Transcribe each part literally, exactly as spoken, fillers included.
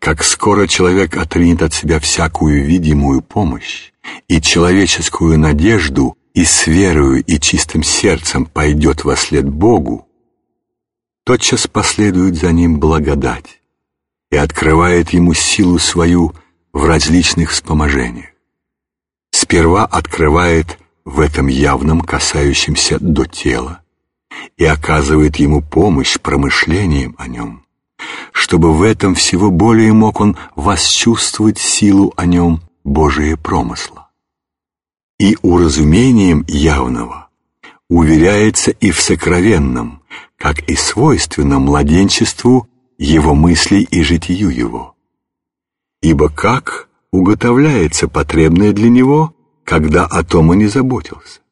Как скоро человек отринет от себя всякую видимую помощь и человеческую надежду и с верою и чистым сердцем пойдет вослед Богу, тотчас последует за ним благодать и открывает ему силу свою в различных вспоможениях. Сперва открывает в этом явном, касающемся до тела, и оказывает ему помощь промышлением о нем, чтобы в этом всего более мог он восчувствовать силу о нем Божие промысла. И уразумением явного уверяется и в сокровенном, как и свойственно младенчеству его мыслей и житию его. Ибо как уготовляется потребное для него, когда о том и не заботился?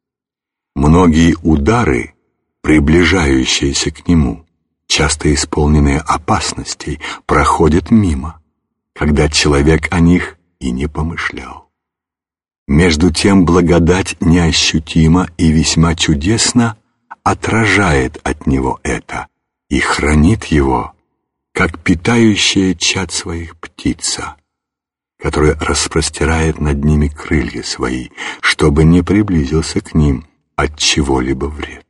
Многие удары, приближающиеся к нему, часто исполненные опасностей, проходят мимо, когда человек о них и не помышлял. Между тем благодать неощутимо и весьма чудесно отражает от него это и хранит его, как питающая чад своих птица, которая распростирает над ними крылья свои, чтобы не приблизился к ним от чего-либо вред.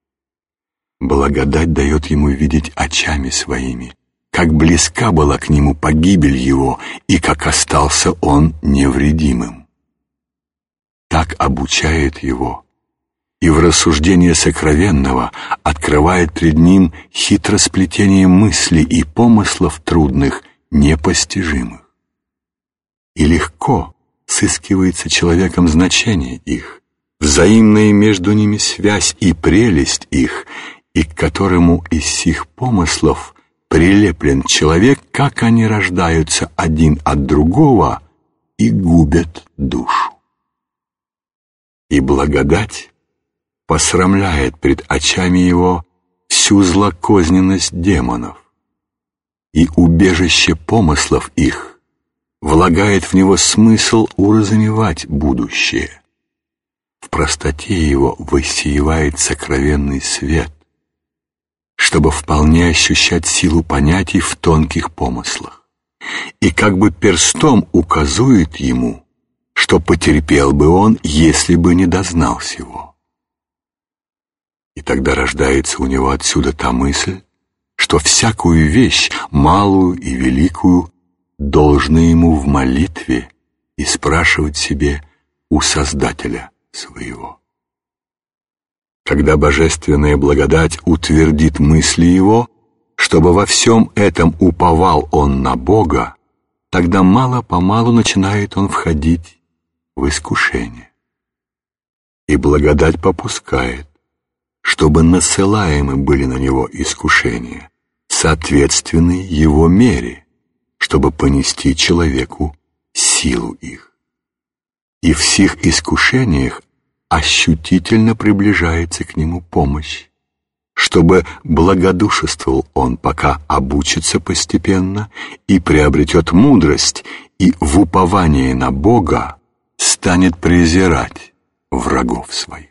Благодать дает ему видеть очами своими, как близка была к нему погибель его и как остался он невредимым. Так обучает его, и в рассуждение сокровенного открывает пред ним хитросплетение мыслей и помыслов трудных, непостижимых. И легко сыскивается человеком значение их, взаимная между ними связь и прелесть их, и к которому из сих помыслов прилеплен человек, как они рождаются один от другого и губят душу. И благодать посрамляет пред очами его всю злокозненность демонов, и убежище помыслов их влагает в него смысл уразумевать будущее. В простоте его воссиевает сокровенный свет, чтобы вполне ощущать силу понятий в тонких помыслах, и как бы перстом указует ему, что потерпел бы он, если бы не дознал сего. И тогда рождается у него отсюда та мысль, что всякую вещь, малую и великую, должно ему в молитве и спрашивать себе у Создателя своего. Когда божественная благодать утвердит мысли его, чтобы во всем этом уповал он на Бога, тогда мало-помалу начинает он входить в искушение. И благодать попускает, чтобы насылаемы были на него искушения, соответственные его мере, чтобы понести человеку силу их. И в сих искушениях ощутительно приближается к нему помощь, чтобы благодушествовал он, пока обучится постепенно и приобретет мудрость, и в уповании на Бога станет презирать врагов своих.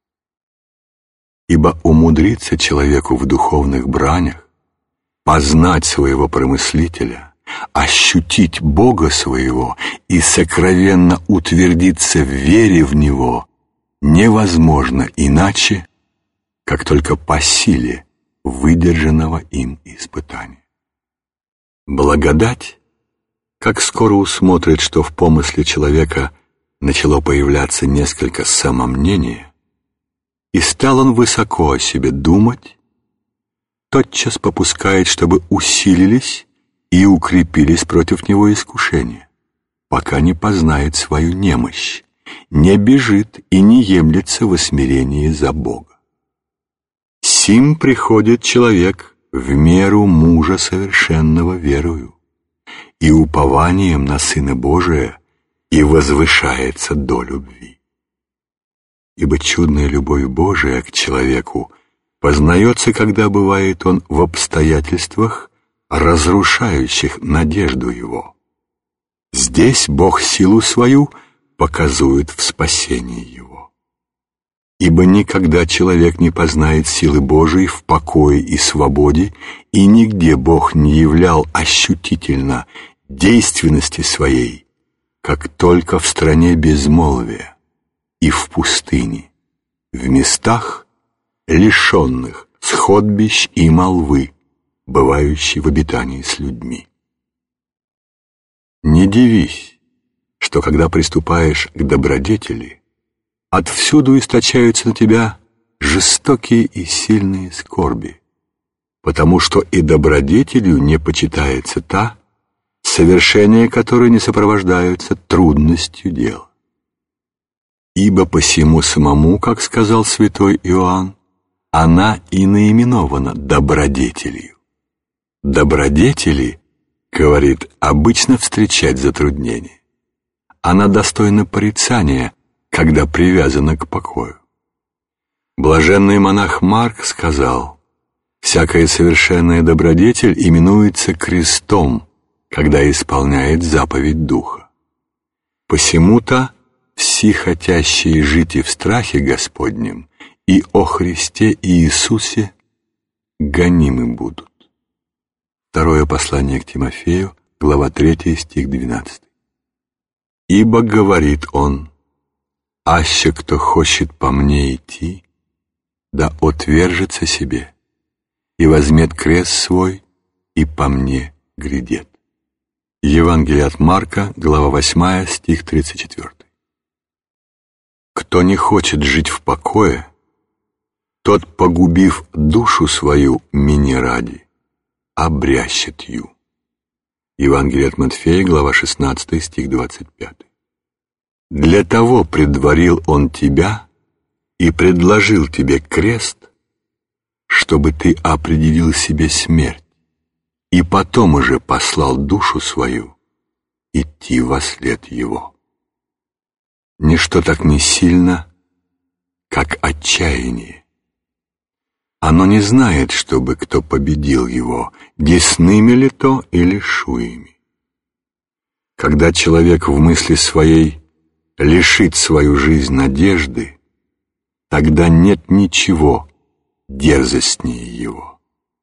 Ибо умудриться человеку в духовных бранях, познать своего промыслителя, ощутить Бога своего и сокровенно утвердиться в вере в Него невозможно иначе, как только по силе выдержанного им испытания. Благодать, как скоро усмотрит, что в помысле человека начало появляться несколько самомнения, и стал он высоко о себе думать, тотчас попускает, чтобы усилились и укрепились против него искушения, пока не познает свою немощь, не бежит и не емлется во смирении за Бога. Сим приходит человек в меру мужа совершенного верою и упованием на Сына Божия и возвышается до любви. Ибо чудная любовь Божия к человеку познается, когда бывает он в обстоятельствах, разрушающих надежду его. Здесь Бог силу свою показует в спасении его. ибо никогда человек не познает силы Божией в покое и свободе, и нигде Бог не являл ощутительно действенности своей, как только в стране безмолвия и в пустыне, в местах, лишенных сходбищ и молвы, бывающей в обитании с людьми. Не дивись, что когда приступаешь к добродетели, отвсюду источаются на тебя жестокие и сильные скорби, потому что и добродетелью не почитается та, совершение которой не сопровождаются трудностью дела. Ибо посему самому, как сказал святой Иоанн, она и наименована добродетелью. Добродетели, говорит, обычно встречать затруднения. Она достойна порицания, когда привязана к покою. Блаженный монах Марк сказал: «Всякая совершенная добродетель именуется крестом, когда исполняет заповедь Духа. Посему-то все хотящие жить и в страхе Господнем, и о Христе и Иисусе гонимы будут». Второе послание к Тимофею, глава третья, стих двенадцатый. «Ибо, говорит он, аще кто хочет по мне идти, да отвержется себе, и возьмет крест свой, и по мне грядет». Евангелие от Марка, глава восьмая, стих тридцать четвёртый. «Кто не хочет жить в покое, тот, погубив душу свою мне ради, обрящет ю». Евангелие от Матфея, глава шестнадцатая, стих двадцать пятый. «Для того предварил он тебя и предложил тебе крест, чтобы ты определил себе смерть, и потом уже послал душу свою идти вослед его». Ничто так не сильно, как отчаяние. Оно не знает, чтобы кто победил его, десными ли то или шуями. Когда человек в мысли своей лишит свою жизнь надежды, тогда нет ничего дерзостнее его.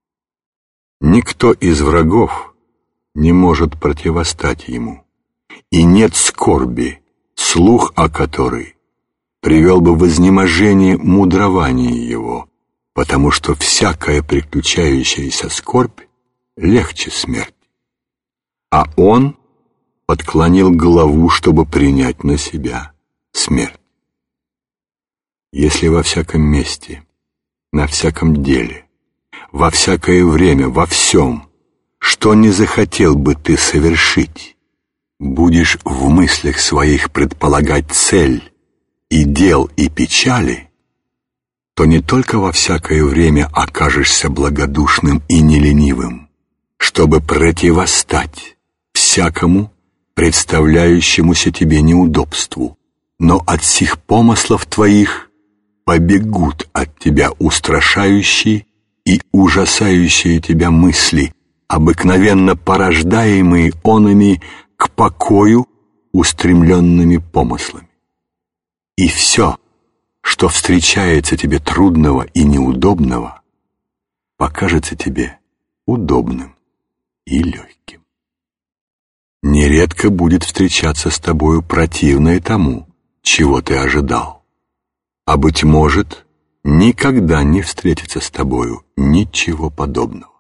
Никто из врагов не может противостать ему, и нет скорби, слух о которой привел бы в изнеможение мудрование его, потому что всякая приключающаяся скорбь легче смерти. А он подклонил голову, чтобы принять на себя смерть. Если во всяком месте, на всяком деле, во всякое время, во всем, что не захотел бы ты совершить, будешь в мыслях своих предполагать цель и дел, и печали, то не только во всякое время окажешься благодушным и неленивым, чтобы противостать всякому представляющемуся тебе неудобству, но от сих помыслов твоих побегут от тебя устрашающие и ужасающие тебя мысли, обыкновенно порождаемые онами к покою устремленными помыслами. И все, что встречается тебе трудного и неудобного, покажется тебе удобным и легким. Нередко будет встречаться с тобою противное тому, чего ты ожидал, а, быть может, никогда не встретится с тобою ничего подобного.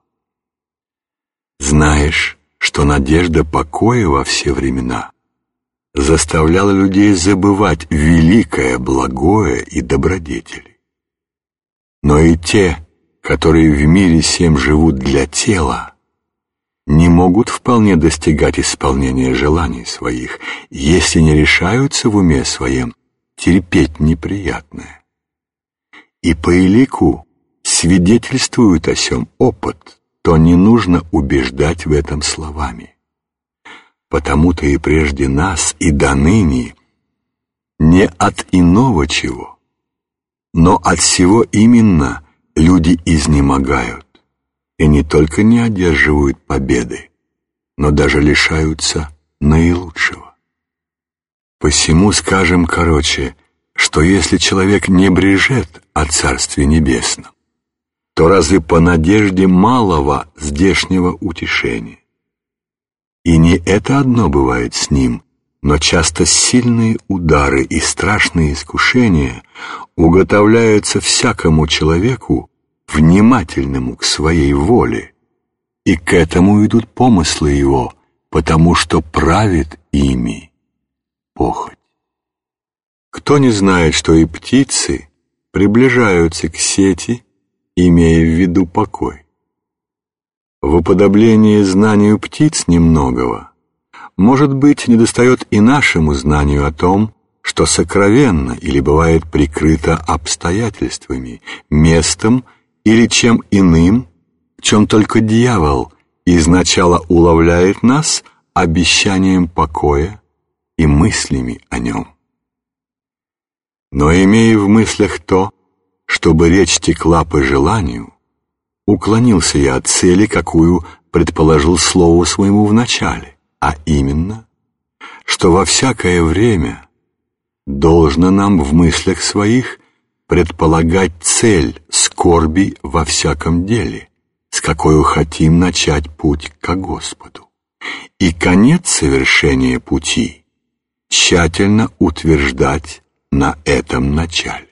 Знаешь, что надежда покоя во все времена заставляла людей забывать великое, благое и добродетели. Но и те, которые в мире сем живут для тела, не могут вполне достигать исполнения желаний своих, если не решаются в уме своем терпеть неприятное. И по элику свидетельствует о сем опыт, то не нужно убеждать в этом словами. Потому-то и прежде нас, и до ныне, не от иного чего, но от всего именно люди изнемогают, и не только не одерживают победы, но даже лишаются наилучшего. Посему скажем короче, что если человек не брежет о Царстве Небесном, то разве по надежде малого здешнего утешения? И не это одно бывает с ним, но часто сильные удары и страшные искушения уготовляются всякому человеку, внимательному к своей воле, и к этому идут помыслы его, потому что правит ими похоть. Кто не знает, что и птицы приближаются к сети, имея в виду покой? В уподоблении знанию птиц немногого, может быть, недостает и нашему знанию о том, что сокровенно или бывает прикрыто обстоятельствами, местом или чем иным, в чем только дьявол изначало уловляет нас обещанием покоя и мыслями о нем. Но имея в мыслях то, чтобы речь текла по желанию, уклонился я от цели, какую предположил слову своему в начале, а именно, что во всякое время должно нам в мыслях своих предполагать цель скорби во всяком деле, с какою хотим начать путь ко Господу, и конец совершения пути тщательно утверждать на этом начале.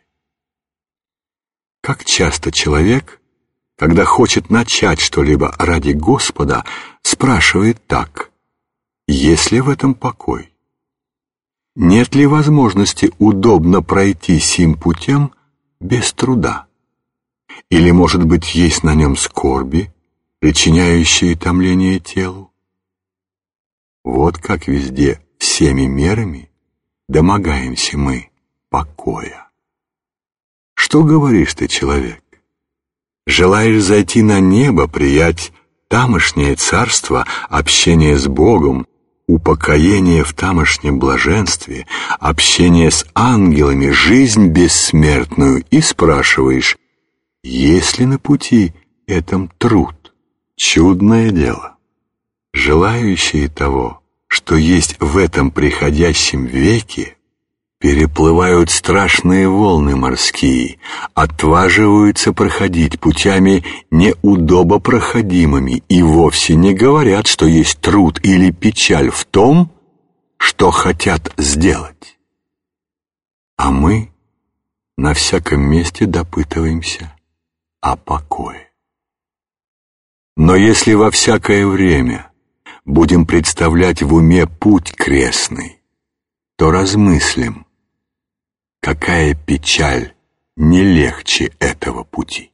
Как часто человек, когда хочет начать что-либо ради Господа, спрашивает так: есть ли в этом покой? Нет ли возможности удобно пройти сим путем без труда? Или, может быть, есть на нем скорби, причиняющие томление телу? Вот как везде всеми мерами домогаемся мы покоя. Что говоришь ты, человек? Желаешь зайти на небо, приять тамошнее царство, общение с Богом, упокоение в тамошнем блаженстве, общение с ангелами, жизнь бессмертную, и спрашиваешь, есть ли на пути этом труд? Чудное дело. Желающие того, что есть в этом приходящем веке, переплывают страшные волны морские, отваживаются проходить путями неудобопроходимыми и вовсе не говорят, что есть труд или печаль в том, что хотят сделать. А мы на всяком месте допытываемся о покое. Но если во всякое время будем представлять в уме путь крестный, то размыслим, какая печаль не легче этого пути.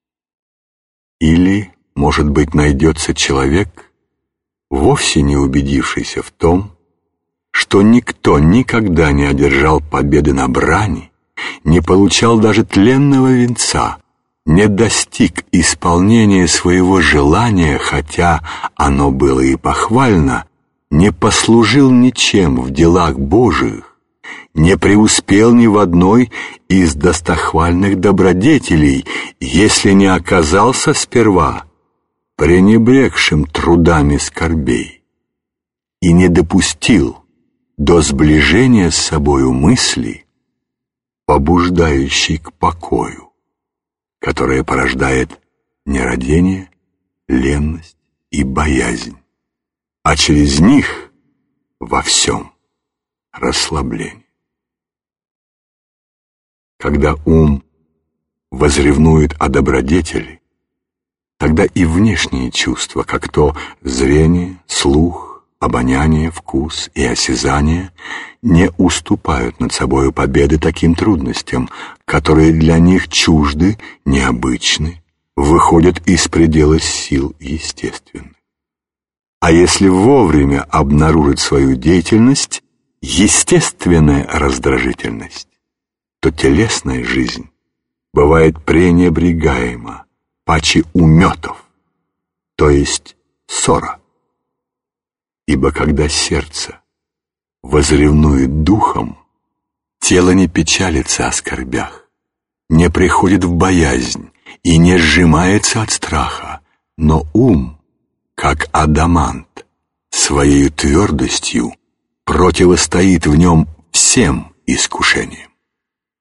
Или, может быть, найдется человек, вовсе не убедившийся в том, что никто никогда не одержал победы на брани, не получал даже тленного венца, не достиг исполнения своего желания, хотя оно было и похвально, не послужил ничем в делах Божиих, не преуспел ни в одной из достохвальных добродетелей, если не оказался сперва пренебрегшим трудами скорбей и не допустил до сближения с собою мысли, побуждающей к покою, которая порождает нерадение, ленность и боязнь, а через них во всем расслабление. Когда ум возревнует о добродетели, тогда и внешние чувства, как то зрение, слух, обоняние, вкус и осязание, не уступают над собою победы таким трудностям, которые для них чужды, необычны, выходят из предела сил естественных. А если вовремя обнаружить свою деятельность, естественная раздражительность, то телесная жизнь бывает пренебрегаема, паче уметов, то есть ссора. Ибо когда сердце возревнует духом, тело не печалится о скорбях, не приходит в боязнь и не сжимается от страха, но ум, как адамант, своей твердостью противостоит в нем всем искушениям.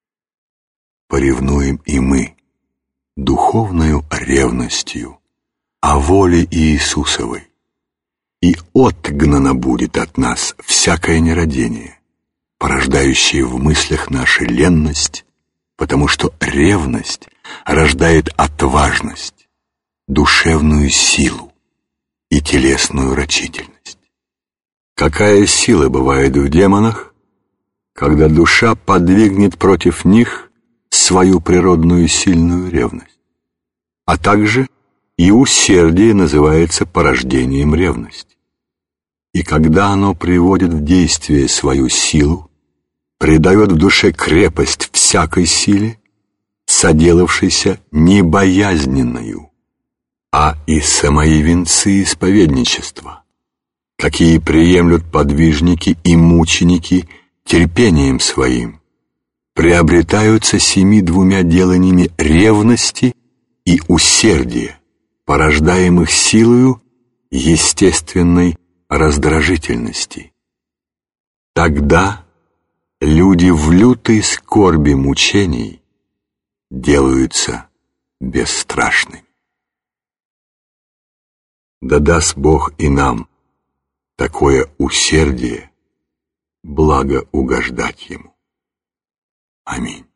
поревнуем и мы духовною ревностью о воле Иисусовой, и отгнано будет от нас всякое нерадение, порождающее в мыслях нашей ленность, потому что ревность рождает отважность, душевную силу и телесную рачительность. Какая сила бывает в демонах, когда душа подвигнет против них свою природную сильную ревность, а также и усердие называется порождением ревности. И когда оно приводит в действие свою силу, придает в душе крепость всякой силе, соделавшейся не боязненною, а и самые венцы исповедничества, какие приемлют подвижники и мученики терпением своим, приобретаются семи двумя деланиями ревности и усердия, порождаемых силою естественной раздражительности. Тогда люди в лютой скорби мучений делаются бесстрашными. Да даст Бог и нам такое усердие, благо угождать Ему. Аминь.